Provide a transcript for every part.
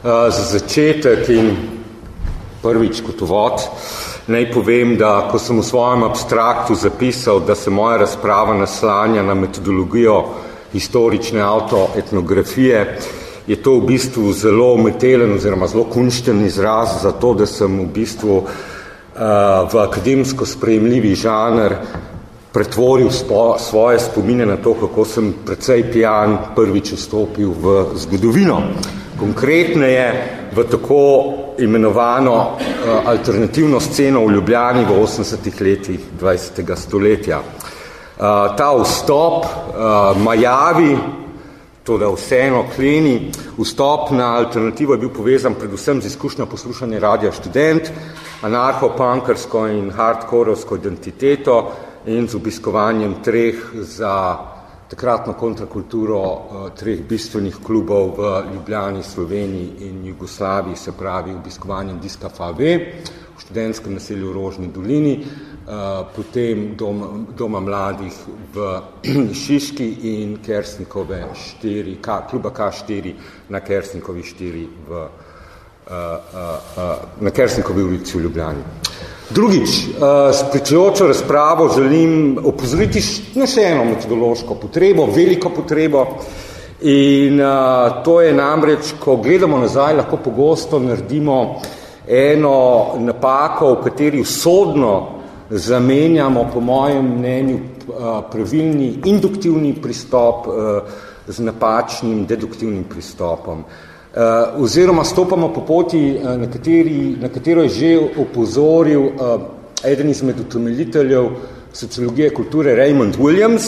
Za začetek in prvič kot uvod naj povem, da ko sem v svojem abstraktu zapisal, da se moja razprava naslanja na metodologijo historične autoetnografije, je to v bistvu zelo umetelen oziroma zelo kunšten izraz za to, da sem v bistvu v akademsko sprejemljivi žanr pretvoril svoje spomine na to, kako sem precej pijan prvič vstopil v zgodovino. Konkretneje v tako imenovano alternativno sceno v Ljubljani v 80. letih 20. stoletja. Ta vstop majavi, to da vseeno kleni, vstop na alternativo je bil povezan predvsem z izkušnjo poslušanja Radia Študent, anarcho-punkersko in hardkorovsko identiteto in z obiskovanjem za takratno kontrakulturo treh bistvenih klubov v Ljubljani, Sloveniji in Jugoslaviji, se pravi obiskovanjem Diska FAV v študentskem naselju v Rožni dolini, potem doma mladih v Šiški in Kersnikove 4, kluba K4 na Kersnikovi 4 na Kersnikovi ulici v Ljubljani. Drugič, s pričujočo razpravo želim opozoriti na še eno metodološko potrebo, veliko potrebo, in to je namreč, ko gledamo nazaj, lahko pogosto naredimo eno napako, v kateri usodno zamenjamo, po mojem mnenju, pravilni induktivni pristop z napačnim deduktivnim pristopom. Oziroma stopamo po poti, na katero je že opozoril eden izmed utemeljiteljev sociologije kulture Raymond Williams,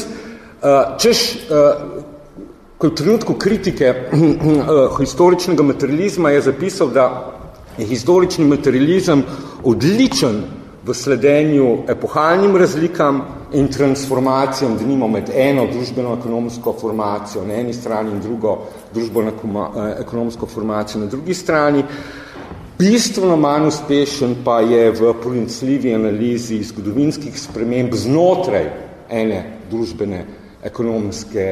ko v trenutku kritike historičnega materializma je zapisal, da je historični materializem odličen v sledenju epohalnim razlikam in transformacijam, denimo med eno družbeno-ekonomsko formacijo na eni strani in drugo družbeno-ekonomsko formacijo na drugi strani. Bistveno manj uspešen pa je v pronicljivi analizi zgodovinskih sprememb znotraj ene družbene ekonomske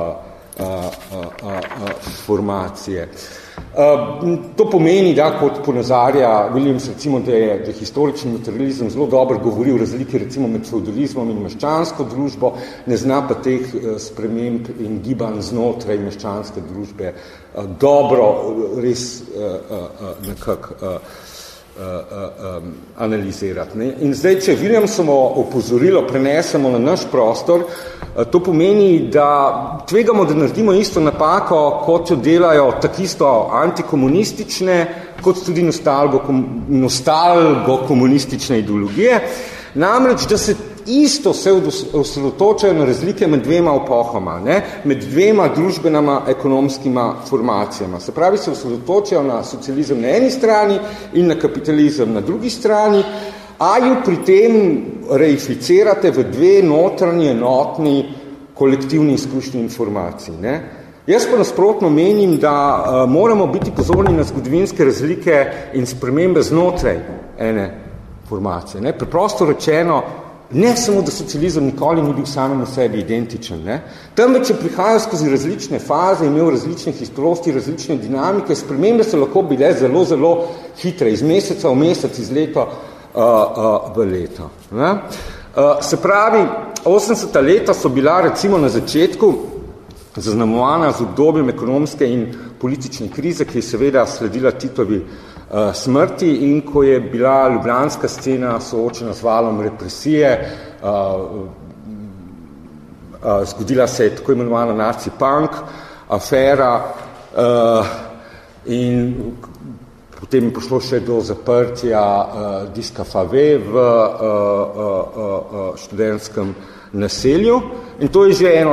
formacije. To pomeni, da kot ponazarja Williams, recimo, da je historični materializem zelo dobro govori o razliki recimo med feudalizmom in meščansko družbo, ne zna pa teh sprememb in gibanj znotraj meščanske družbe dobro res nekako analizirati. Ne? In zdaj, če Williamsovo opozorilo prenesemo na naš prostor, to pomeni, da tvegamo, da naredimo isto napako, kot jo delajo takisto antikomunistične, kot tudi nostalgo-komunistične ideologije. Namreč, da se isto se osredotočajo na razlike med dvema epohama, med dvema družbenama ekonomskima formacijama. Se pravi, se osredotočajo na socializem na eni strani in na kapitalizem na drugi strani, a ju pri tem reificirate v dve notranji enotni kolektivni izkušnji informacij. Jaz pa nasprotno menim, da moramo biti pozorni na zgodovinske razlike in spremembe znotraj ene formacije. Preprosto rečeno, ne samo, da socializem nikoli ni bil samemu sebi identičen, temveč je prihajal skozi različne faze, imel različne hitrosti, različne dinamike, spremembe so lahko bile zelo, zelo hitre, iz meseca v mesec, iz leta v leto. Se pravi, 80. leta so bila recimo na začetku zaznamovana z obdobjem ekonomske in politične krize, ki je seveda sledila Titovi smrti, in ko je bila ljubljanska scena soočena z valom represije, zgodila se je tako imenovana naci-punk afera in potem je prišlo še do zaprtja Diska FAV v študentskem naselju. In to je že ena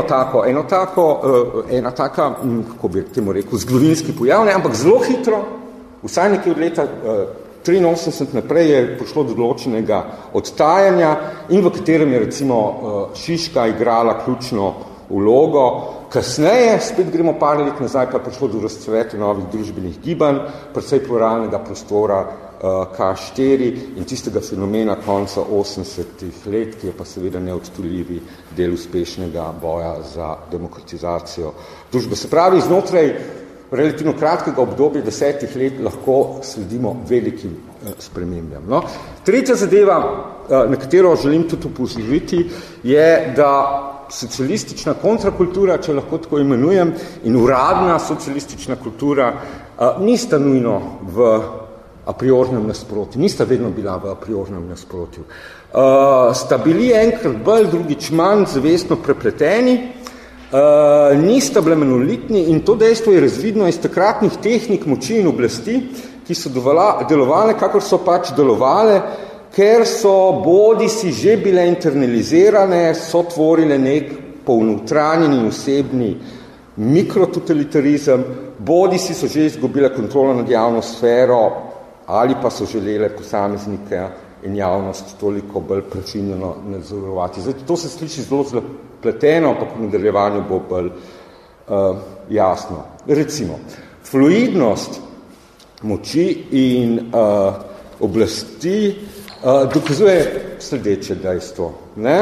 taka, kako bi temu rekel, zgodovinski pojav, ampak zelo hitro, vsaj nekaj od leta 83 naprej je prišlo do določenega odtajanja in v katerem je recimo Šiška igrala ključno vlogo. Kasneje, spet gremo par let nazaj, pa je prišlo do razcveta novih družbenih gibanj, predvsej pluralnega prostora K4 in tistega fenomena konca 80. let, ki je pa seveda neodtujljivi del uspešnega boja za demokratizacijo družbe. Se pravi, znotraj relativno kratkega obdobja 10 let lahko sledimo velikim spremembam. No? Tretja zadeva, na katero želim tudi upozoriti, je, da socialistična kontrakultura, če lahko tako imenujem, in uradna socialistična kultura nista nujno v a priornem nasprotju, nista vedno bila v a priornem nasprotju. Sta bili enkrat bolj, drugič manj zavestno prepleteni, nista bile monolitni in to dejstvo je razvidno iz takratnih tehnik moči in oblasti, ki so delovale, kakor so pač delovale, ker so bodisi že bile internalizirane, so tvorile nek polnotranjeni in osebni mikrototalitarizem, bodisi so že izgubile kontrolo nad javno sfero ali pa so želele posameznike in javnost toliko bolj prečinjeno nadzorovati. Zdaj, to se sliši zelo zapleteno, ampak v nadaljevanju bo bolj jasno. Recimo, fluidnost moči in oblasti dokazuje sledeče dejstvo. Ne?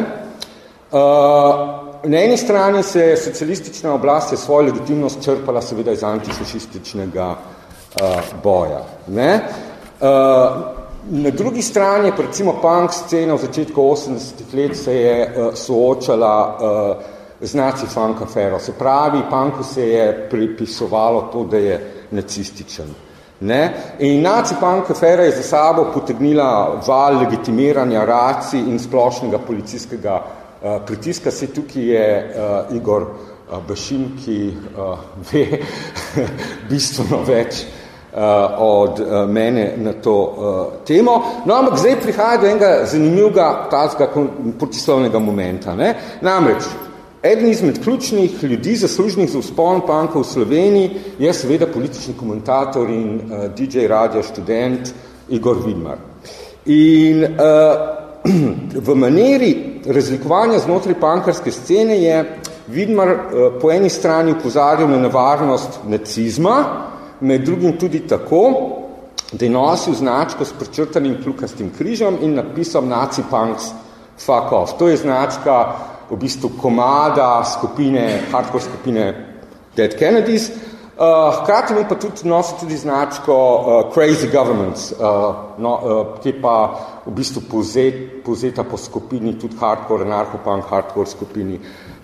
Na eni strani se socialistična oblast je svojo legitimnost črpala seveda iz antifašističnega boja. Ne? Na drugi strani je recimo punk scena v začetku 80-ih let se je soočala z naci-funk afero. Se pravi, punku se je pripisovalo to, da je nacističen. Ne? In naci-punk afera je za sabo potegnila val legitimiranja racij in splošnega policijskega pritiska. Se tukaj je Igor Bašin, ki ve bistveno več od mene na to temo. No, ampak zdaj prihaja do enega zanimivega tazga protislovnega momenta. Ne? Namreč, eden izmed ključnih ljudi, zaslužnih za vzpon punka v Sloveniji, je seveda politični komentator in DJ radio študent Igor Vidmar. In v maneri razlikovanja znotraj punkarske scene je Vidmar po eni strani opozarjal na nevarnost nacizma, med drugim tudi tako, da je nosil značko s prečrtanim kljukastim križem in napisal Nazi punks fuck off. To je značka v bistvu komada skupine, hardcore skupine Dead Kennedys. Hkrati mi pa tudi nosi tudi značko Crazy Governments, ki pa v bistvu povzeta po skupini tudi hardcore, anarcho-punk, hardcore skupini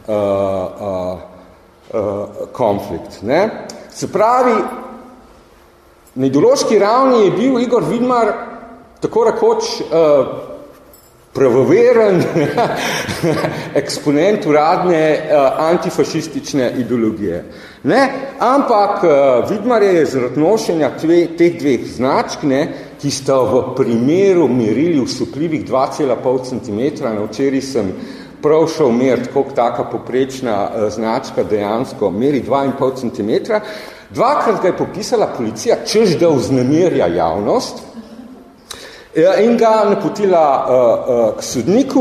Conflict. Ne? Se pravi, na ideološki ravni je bil Igor Vidmar tako rekoč pravoveren eksponent uradne antifašistične ideologije. Ne? Ampak Vidmar je zaradi nošenja teh dveh značk, ne, ki sta v primeru merili usupljivih 2,5 cm, na včeraj sem prav šel meriti, koliko taka poprečna značka dejansko meri 2,5 cm, dvakrat ga je popisala policija, češ da vznemirja javnost, in ga napotila k sodniku,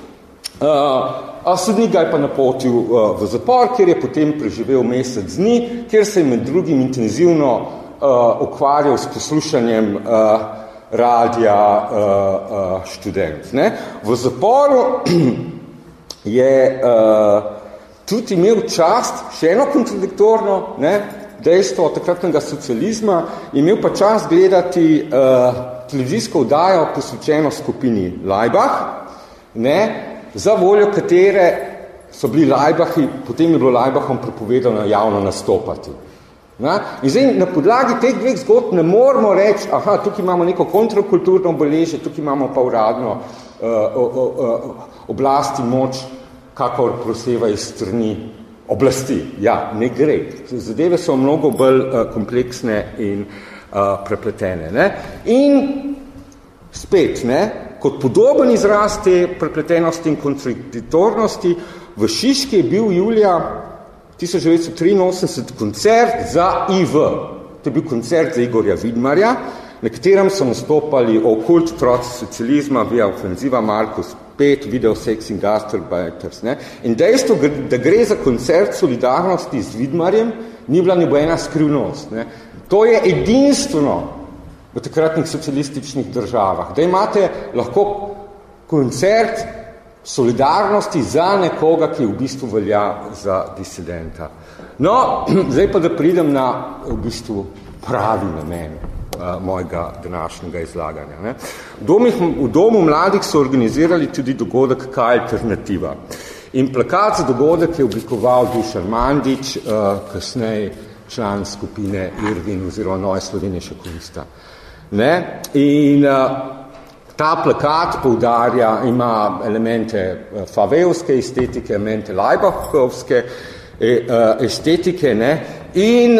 a sodnik ga je pa napotil v zapor, kjer je potem preživel mesec dni, kjer se je med drugim intenzivno ukvarjal s poslušanjem radia študent. Ne? V zaporu je tudi imel čast, še eno kontradiktorno, ne, dejstvo takratnega socializma, imel pa čas gledati televizijsko oddajo posvečeno skupini Laibach, ne, za voljo katere so bili Laibachi, potem je bilo Laibachom prepovedano javno nastopati. Ne? In zdaj na podlagi teh dveh zgodb ne moramo reči, aha, tukaj imamo neko kontrakulturno obeležje, tukaj imamo pa uradno oblast in moč, kakor proseva iz strani oblasti. Ja, ne gre. Zadeve so mnogo bolj kompleksne in prepletene. Ne? In spet, ne, kot podoben izraz te prepletenosti in kontradiktornosti, v Šiški je bil julija 1983 koncert za IV. To je bil koncert za Igorja Vidmarja, na katerem so nastopali Okult, Troc socializma, Via Offensiva, Markus 5, Video Sex in Gastarbeiters. Ne? In dejstvo, da gre za koncert solidarnosti z Vidmarjem, ni bila nobena skrivnost. Ne? To je edinstveno v takratnih socialističnih državah, da imate lahko koncert solidarnosti za nekoga, ki v bistvu velja za disidenta. No, zdaj pa da pridem na v bistvu pravi namen mojega današnjega izlaganja. Ne. V domu mladih so organizirali tudi dogodek Kaj alternativa. In plakat za dogodek je oblikoval Dušan Mandić, kasneje član skupine Irvin oziroma Nove Slovenije še korista. Ne. In ta plakat poudarja, ima elemente favevske estetike, elemente Leibachovske estetike, ne, in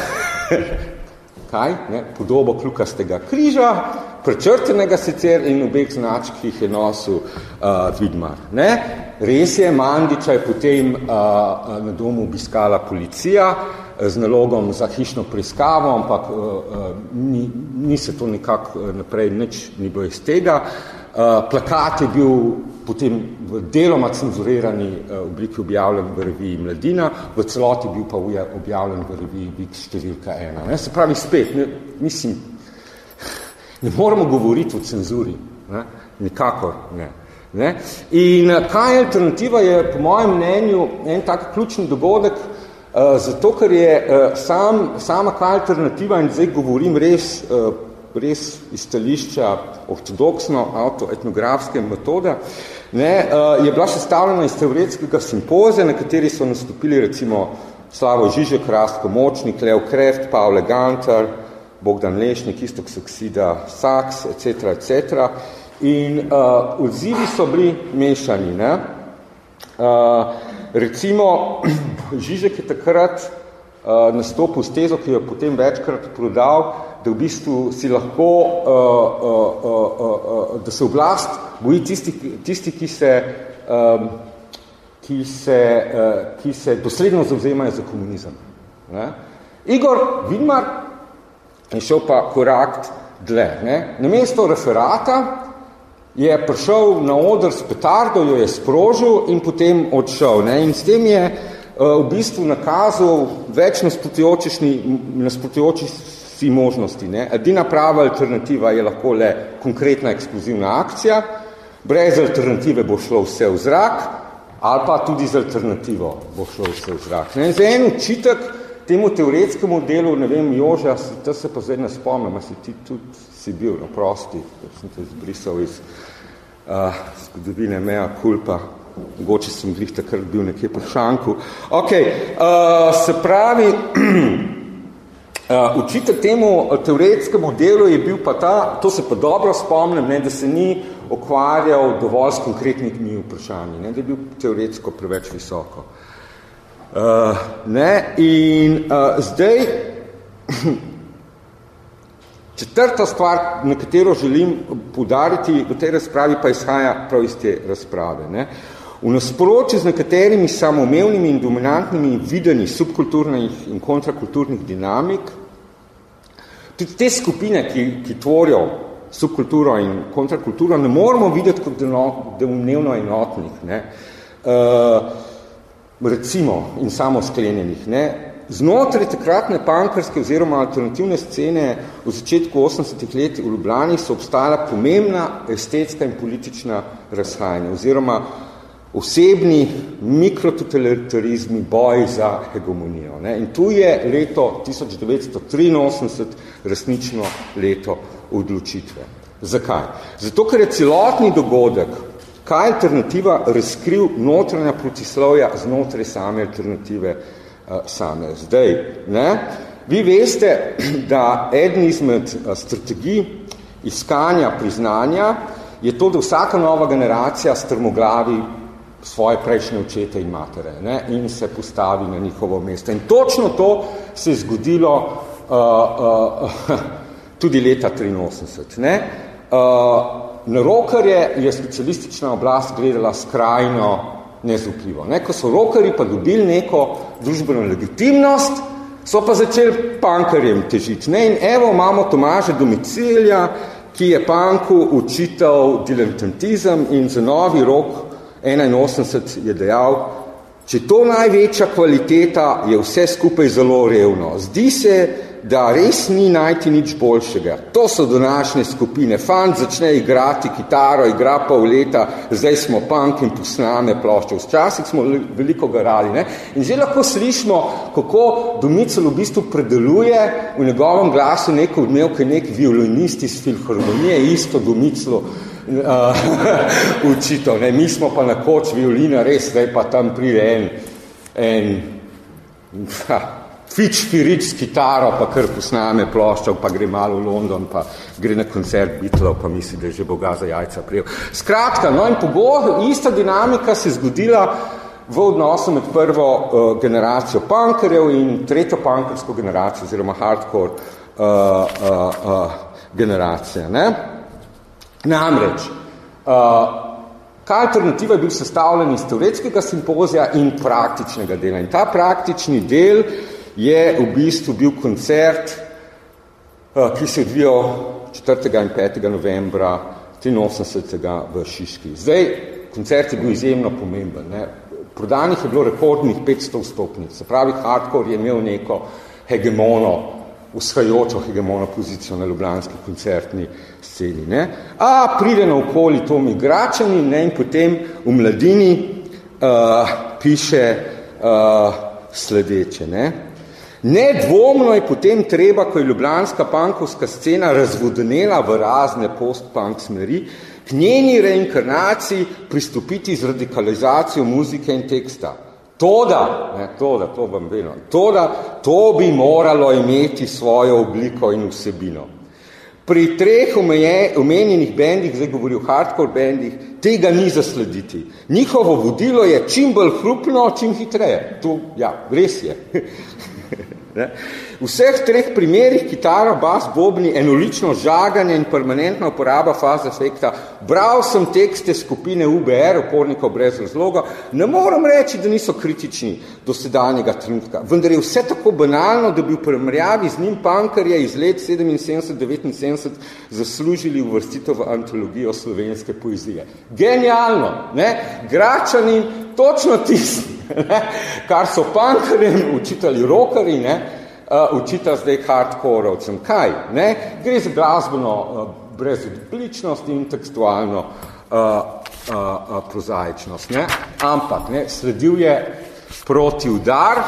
kaj, ne, podobo kljukastega križa, prečrtenega sicer in obeh značkih je nosil Vidmar. Ne. Res je, Mandića je potem na domu obiskala policija z nalogom za hišno preiskavo, ampak ni se to nekako naprej, nič ni bilo iz tega. Plakat je bil potem v deloma cenzurirani obliki objavljen v reviji Mladina, v celoti bil pa objavljen v reviji Viks številka 1. Ne? Se pravi spet, mislim, ne moramo govoriti o cenzuri, ne? Nikakor ne. Ne? In Kaj alternativa je po mojem mnenju en tak ključni dogodek, zato ker je sama Kaj alternativa, in zdaj govorim res iz stališča ortodoksno autoetnografske metode, ne, je bila sestavljena iz teoretskega simpozija, na kateri so nastopili recimo Slavo Žižek, Rastko Močnik, Leo Kreft, Pavle Gantar, Bogdan Lešnik, Istok Saksida, Saks, etc. In odzivi so bili mešani. Ne. Recimo, Žižek je takrat nastopil s tezo, ki jo potem večkrat prodal, da v bistvu si lahko, da se oblast boji tisti ki se dosledno zavzemajo za komunizem. Ne? Igor Vidmar je šel pa korak dlje. Ne? Namesto referata je prišel na oder s petardo, jo je sprožil in potem odšel. Ne? In s tem je v bistvu nakazal več nasprotujočih si možnosti. Ne? Edina prava alternativa je lahko le konkretna eksplozivna akcija, brez alternative bo šlo vse v zrak, ali pa tudi z alternativo bo šlo vse v zrak. Ne? Za en očitek temu teoretskemu delu, ne vem, Joža, to se pa zdaj ne spomnim, si ti tudi si bil na prosti, sem te zbrisal iz zgodovine mea culpa, mogoče sem glih takrat bil nekje po šanku. Ok, se pravi, očitek temu teoretskemu delu je bil pa ta, to se pa dobro spomnim, ne, da se ni ukvarjal dovolj s konkretnimi vprašanji, ne, da je bil teoretsko preveč visoko. Ne, in zdaj četrta stvar, na katero želim poudariti v tej razpravi, pa izhaja prav iz te razprave. Ne. V nasprotju z nekaterimi samoumevnimi in dominantnimi videnji subkulturnih in kontrakulturnih dinamik, tudi te skupine, ki tvorijo subkulturo in kontrakulturo, ne moramo videti kot domnevno enotnih, ne. Recimo, in samo sklenjenih. Ne. Znotraj takratne punkerske oziroma alternativne scene v začetku 80-ih let v Ljubljani so obstajala pomembna estetska in politična razhajanja oziroma osebni mikrototalitarizmi, boj za hegemonijo. Ne? In tu je leto 1983 resnično leto odločitve. Zakaj? Zato, ker je celotni dogodek Kaj alternativa razkril notranja protislovja znotraj same alternative same. Zdaj, ne? Vi veste, da eden izmed strategij iskanja priznanja je to, da vsaka nova generacija strmoglavi svoje prejšnje očete in matere, ne, in se postavi na njihovo mesto. In točno to se je zgodilo tudi leta 1983. Ne. Na rokerje je socialistična oblast gledala skrajno nezaupljivo. Ne. Ko so rokerji pa dobili neko družbeno legitimnost, so pa začeli punkerjem težiti. Ne. In evo imamo Tomaža Domicilja, ki je punku učital diletantizem in za novi rok 81 je dejal, če to največja kvaliteta, je vse skupaj zelo revno. Zdi se, da res ni najti nič boljšega. To so današnje skupine. Fant začne igrati kitaro, igra pol leta, zdaj smo punk in posname plošče. Včasih smo veliko garali. Ne? In že lahko slišimo, kako Domicel v bistvu predeluje v njegovem glasu neko odmevke, nek violinist iz filharmonije, isto Domicelu učitev. Mi smo pa na koč violina, res, zdaj pa tam pride fič-firič s kitaro, pa kar posname ploščo, pa gre malo v London, pa gre na koncert Beatlov, pa misli, da je že Boga za jajca prijel. Skratka, no in ista dinamika se zgodila v odnosu med prvo generacijo punkerjev in tretjo punkersko generacijo, oziroma hardcore generacija. Ne? Namreč, kaj alternativa je bil sestavljen iz teoretskega simpozija in praktičnega dela. In ta praktični del je v bistvu bil koncert, ki se je odvijal 4. in 5. novembra 83. v Šiški. Zdaj, koncert je bil izjemno pomemben. Ne? Prodanih je bilo rekordnih 500 vstopnic. Se pravi, hardcore je imel neko vzhajajočo hegemono pozicijo na ljubljanski koncertni sceni. Ne? A pride naokoli Tomi Gračani, ne? In potem v Mladini piše sledeče. Ne? Nedvomno je potem treba, ko je ljubljanska punkovska scena razvodenela v razne post-punk smeri, k njeni reinkarnaciji pristopiti z radikalizacijo muzike in teksta. To bi moralo imeti svojo obliko in vsebino. Pri treh omenjenih bendih, zdaj govori o hardcore bendih, tega ni zaslediti. Njihovo vodilo je čim bolj hrupno, čim hitreje. Res je. V vseh treh primerih kitara, bas, bobni, enolično žaganje in permanentna uporaba faz efekta. Bral sem tekste skupine UBR, Upornikov brez razloga. Ne moram reči, da niso kritični do sedanjega trenutka. Vendar je vse tako banalno, da bi v primerjavi z njim punkerje iz let 77-79 zaslužili uvrstitev v antologijo slovenske poezije. Genialno! Ne? Gračani, točno tisti, kar so punkerjem učitali rockerji, učita zdaj hardcoreovcem. Kaj? Ne? Gre za glasbeno brezodbličnost in tekstualno prozaičnost. Ne? Ampak sledil je protiudar.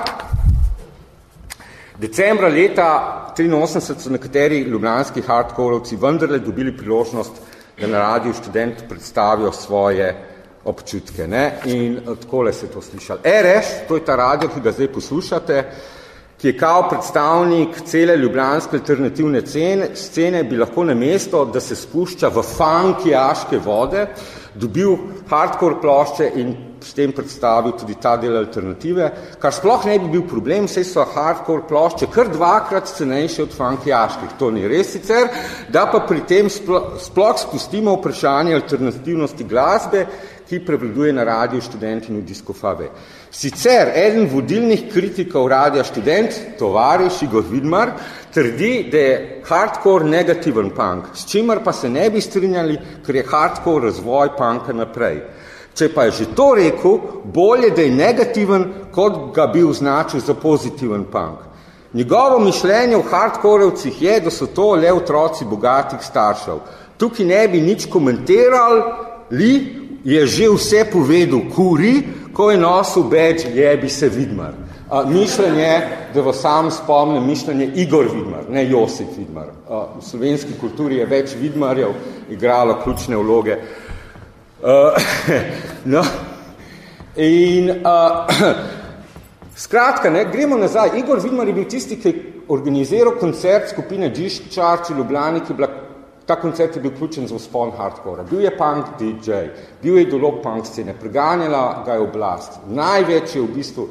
Decembra leta 83 so nekateri ljubljanski hardcoreovci vendarle dobili priložnost, da na Radiu Študent predstavijo svoje občutke. Ne? In takole se to slišali. RS, to je ta radio, ki ga zdaj poslušate, ki je kao predstavnik cele ljubljanske alternativne scene, bi lahko na mesto, da se spušča v funkijaške vode, dobil hardcore plošče in s tem predstavil tudi ta del alternative, kar sploh ne bi bil problem, saj so hardcore plošče kar dvakrat cenejše od funkijaških. To ni res sicer, da pa pri tem sploh spustimo vprašanje alternativnosti glasbe, ki prevladuje na Radiu Študent in v Disco Fabe. Sicer eden vodilnih kritikov Radia Študent, tovariš Igor Vidmar, trdi, da je hardcore negativen punk, s čimer pa se ne bi strinjali, ker je hardcore razvoj punka naprej. Če pa je že to rekel, bolje, da je negativen, kot ga bi označil za pozitiven punk. Njegovo mišljenje v hardcoreovcih je, da so to le otroci bogatih staršev. Tukaj ne bi nič komentirali, je že vse povedal Kuri, ko je nosil badge Jebi se Vidmar. Mišljenje, da vas sam spomnim, mišljenje Igor Vidmar, ne Josip Vidmar. V slovenski kulturi je več Vidmarjev igralo ključne vloge. No. In skratka, gremo nazaj. Igor Vidmar je bil tisti, ki je organiziral koncert skupine Discharge v Ljubljani, ki je bila ta koncert je bil ključen za vzpon hardcora. Bil je punk DJ, bil je idolog punk scene, preganjala ga je oblast. Največ je v bistvu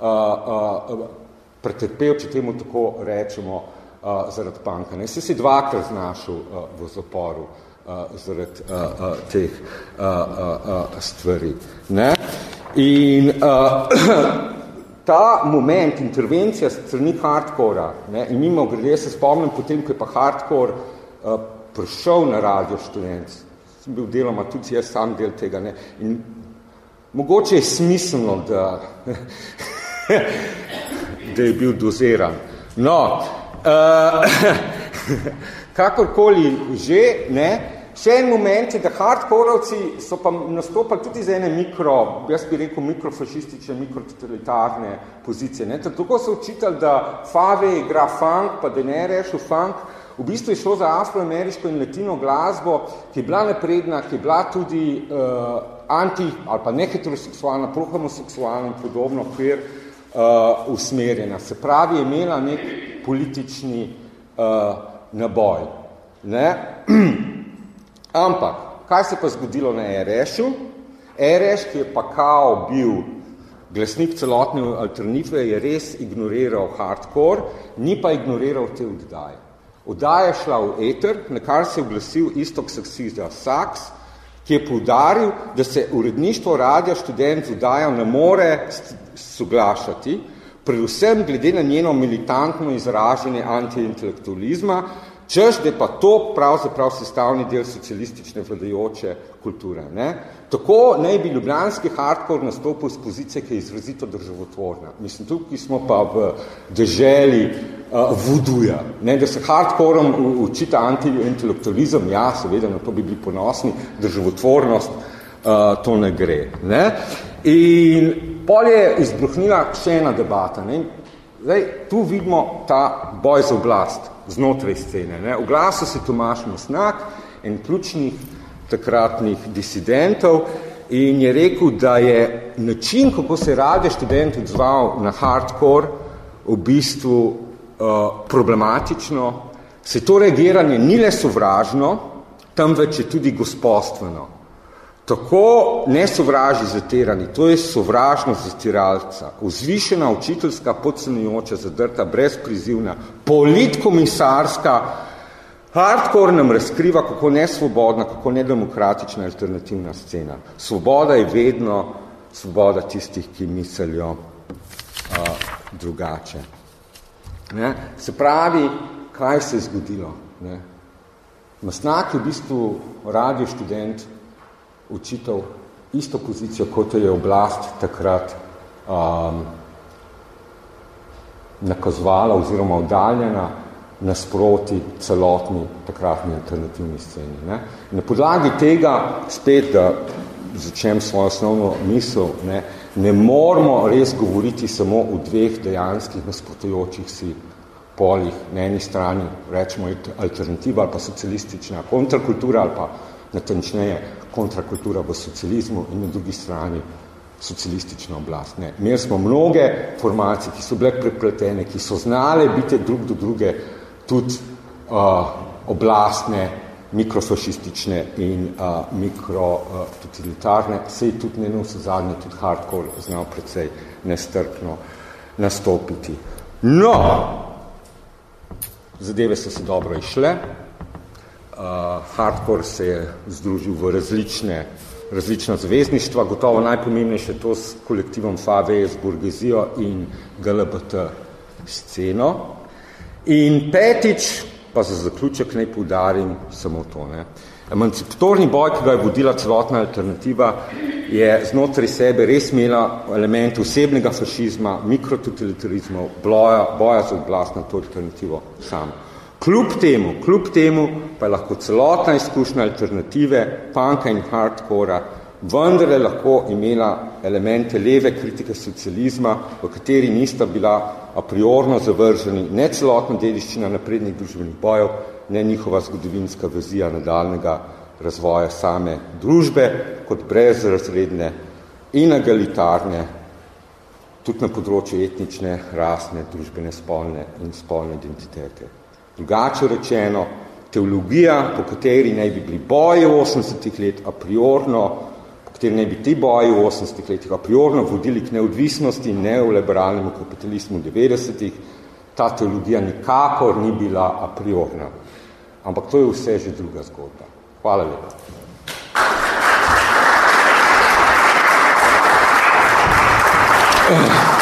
pretrpel, če temu tako rečemo, zaradi punka. Se si dvakrat znašel v zaporu zaradi teh stvari. Ne? In ta moment, intervencija strani hardcora, in mimo grede se spomnim potem, ko je pa hardcore prišel na Radio Študent, sem bil deloma tudi jaz sam del tega, in mogoče je smiselno, da je bil doziran. No, kakorkoli že, ne, še en moment je, da hardkorovci so pa nastopali tudi za ene jaz bi rekel mikrofašistične, mikrototalitarne pozicije. Ne. Tako so učitali, da Fave igra funk, pa da ne rešil funk. V bistvu je šlo za afroameriško in latino glasbo, ki je bila napredna, ki je bila tudi anti- ali pa neheteroseksualna, prohomoseksualna in podobno, queer usmerjena. Se pravi, je imela nek politični naboj. Ne? Ampak, kaj se pa zgodilo na RS-u? RS, ki je pa kao bil glasnik celotne alternative, je res ignoriral hardcore, ni pa ignoriral te oddaje. Oddaja je šla v eter, na kar se je oglasil Istok Saksida Saks, ki je poudaril, da se uredništvo Radia Študent z oddajo ne more soglašati, predvsem glede na njeno militantno izraženje antiintelektualizma, češ, da je pa to pravzaprav sestavni del socialistične vladajoče kulture. Ne? Tako naj bi ljubljanski hardcore nastopil z pozicije, ki je izrazito državotvorna. Mislim, tukaj smo pa v deželi vuduja. Ne? Da se hardcoreom učita antiintelektualizem, ja, seveda, na to bi bili ponosni, državotvornost, to ne gre. Ne? In pol je izbruhnila še ena debata. Ne? Zdaj, tu vidimo ta boj za oblast znotraj scene. Ne? V glasu se Tomaž Mosnak, en ključnih takratnih disidentov, in je rekel, da je način, kako se je Radio Študent odzval na hardcore, v bistvu problematično. Se to reagiranje ni le sovražno, temveč je tudi gospostveno. Tako ne sovraži zatirani, to je sovražnost zatiralca, vzvišena učiteljska, podcenjujoča, zadrta, brezprizivna, politkomisarska, hardcore nam razkriva, kako nesvobodna, kako nedemokratična alternativna scena. Svoboda je vedno svoboda tistih, ki mislijo drugače. Ne? Se pravi, kaj se je zgodilo? Ne? Mosnak je v bistvu Radio Študent učitelj isto pozicijo, kot je oblast takrat nakazovala oziroma oddaljena nasproti celotni takratni alternativni sceni. Ne? Na podlagi tega, spet, da začnem svojo osnovno misel, ne moramo res govoriti samo o dveh dejanskih nasprotujočih si polih. Na eni strani rečemo alternativa ali pa socialistična kontrakultura ali pa natančneje kontrakultura v socializmu in na drugi strani socialistična oblast. Ne. Imeli smo mnoge formacije, ki so bile prepletene, ki so znale biti drug do druge tudi oblastne, mikrofašistične in mikrototalitarne, sej tudi ne vse zadnje, tudi hardcore znal precej nestrpno nastopiti. No, zadeve so se dobro išle, hardcore se je združil v različna zvezdništva, gotovo najpomembnejše to s kolektivom Fave, z burgezijo in GLBT sceno. In petič, pa za zaključek naj poudarim samo to. Ne. Emancipatorni boj, ki ga je vodila celotna alternativa, je znotraj sebe res imela elemente osebnega fašizma, mikrototalitarizmov, boja za oblast na to alternativo samo. Kljub temu pa je lahko celotna izkušnja alternative, punka in hardcora, vendar je lahko imela elemente leve kritike socializma, v kateri nista bila a priorno zavrženi ne celotna dediščina naprednih družbenih bojev, ne njihova zgodovinska vizija nadaljnega razvoja same družbe, kot brezrazredne in egalitarne, tudi na področju etnične, rasne, družbene, spolne in spolne identitete. Drugače rečeno, teologija, po kateri naj bi bili boji v 80-ih let a priorno, po kateri naj bi ti boji v 80-ih letih a priorno vodili k neodvisnosti in neoliberalnemu kapitalizmu v 90-ih, ta teologija nikakor ni bila a priorna. Ampak to je vse že druga zgodba. Hvala lepa.